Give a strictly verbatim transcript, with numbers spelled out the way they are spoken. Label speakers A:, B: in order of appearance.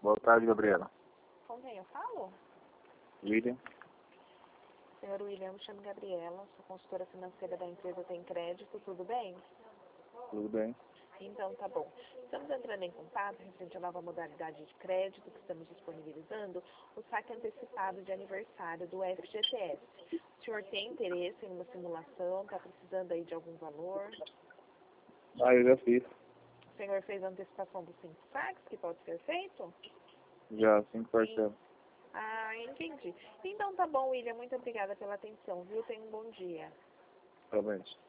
A: Boa tarde, Gabriela.
B: Com quem eu falo?
A: William.
B: Senhor William, me chamo Gabriela, sou consultora financeira da empresa Tem Crédito, tudo bem?
A: Tudo bem?
B: Então, tá bom. Estamos entrando em contato referente à nova modalidade de crédito que estamos disponibilizando, o saque antecipado de aniversário do F G T S. O senhor tem interesse em uma simulação? Está precisando aí de algum valor?
A: Ah, eu já fiz.
B: O senhor fez a antecipação dos cinco saques que pode ser feito?
A: Já, cinco parcelas.
B: Ah, entendi. Então tá bom, William. Muito obrigada pela atenção, viu? Tenha um bom dia.
A: Tá bem.